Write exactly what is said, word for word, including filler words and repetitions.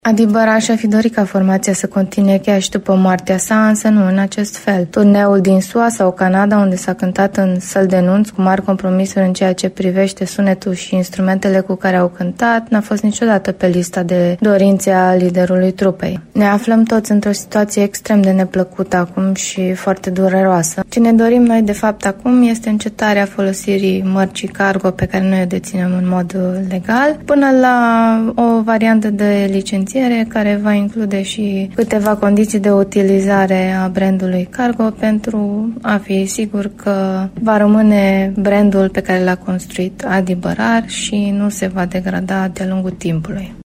Adi Băraș a fi dorit ca formația să continue chiar și după moartea sa, însă nu în acest fel. Turneul din S U A sau Canada, unde s-a cântat în săli de nunți cu mari compromisuri în ceea ce privește sunetul și instrumentele cu care au cântat, n-a fost niciodată pe lista de dorințe a liderului trupei. Ne aflăm toți într-o situație extrem de neplăcută acum și foarte dureroasă. Ce ne dorim noi de fapt acum este încetarea folosirii mărcii cargo pe care noi o deținem în mod legal, până la o variantă de licențiere care va include și câteva condiții de utilizare a brandului Cargo pentru a fi sigur că va rămâne brandul pe care l-a construit Adi Băraș și nu se va degrada de-a lungul timpului.